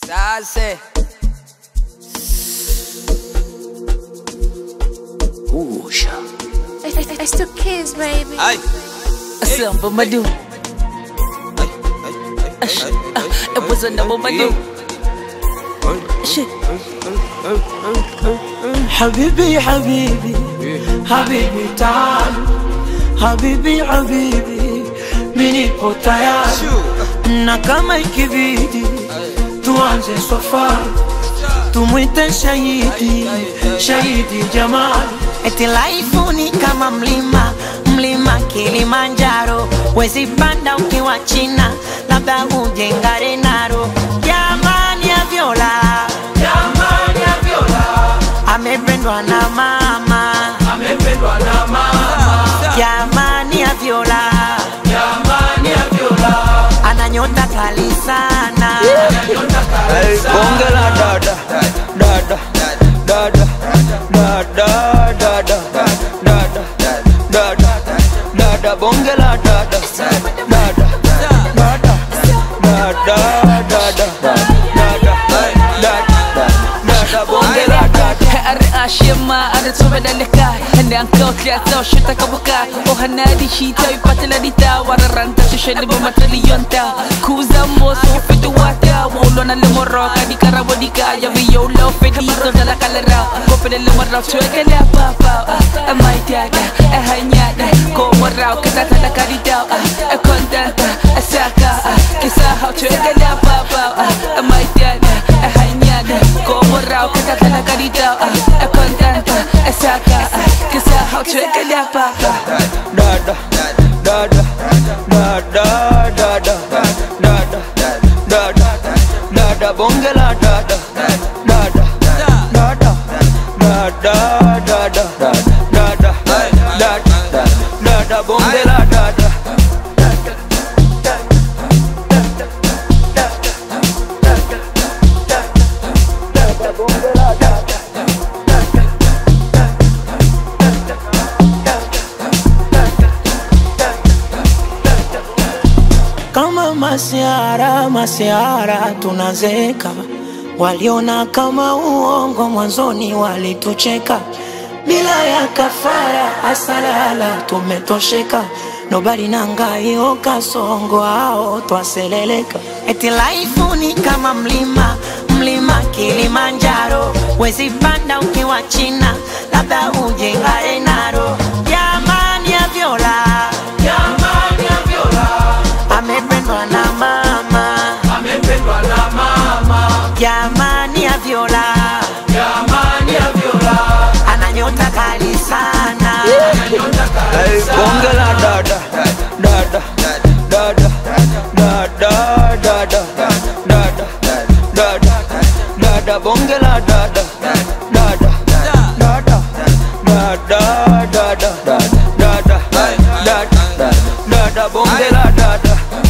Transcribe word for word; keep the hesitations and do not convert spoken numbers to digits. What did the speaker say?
Sase. Usha. I still kiss, baby. Ay. Samba madu. It was a number madu. Shit. حبيبي حبيبي حبيبي تعال حبيبي حبيبي mimi nipo tayari na kama ikibidi tuanze safari tumwite shahidi shahidi Jamali. Eti life ni kama mlima mlima Kilimanjaro, wezi panda ukiwa China, labda ujenga Renaro. Jamani ya Viola, Jamani ya Viola, amependwa na mama, amependwa na mama. Jamani ya Viola, Jamani ya Viola, ana nyota kali sana. Hey, bonge la dada, dada, dada, dada, dada, dada, dada, dada, bonge la dada, dada, dada, dada, dada, dada, dada, bonge la dada. Ashima anasomeda leka hana ankotlia tao shita kabuka o hanadi shita ipatela dita wararanta shisheli bomatalionta kuza moso fetu wata wolona le moroka di karabodika ya viola fedito dalla calera kopele le morra tuekele papa amai tiaga e hanyada ko morra katata la karita e contenta e saka kisa how tuekele papa amai tiaga e hanyada ko morra katata la karita e contenta e saka kisa how tuekele papa Dada, dada, dada, dada, dada, dada, dada, bonge la dada, dada, dada, dada, dada, dada, dada, dada, bonge la dada. Kama masiara, masiara tunazeka, waliona kama uongo mwanzoni walitucheka, bila ya kafara asalala tumetosheka, nobody nangayo kasongo hao twaseleleka. Eti life ni kama mlima mlima Kilimanjaro, wezi panda ukiwa China, labda ujenga Renaro. Jamani ya Viola, Jamani ya Viola, amependwa na mama, amependwa na mama. Jamani ya Viola, Jamani ya Viola, ana nyota kali sana. hey, bonge la dada, dada, dada, dada, dada, dada, dada, dada, bonge la dada, dada, dada, dada, dada, dada, dada, dada, bonge la dada.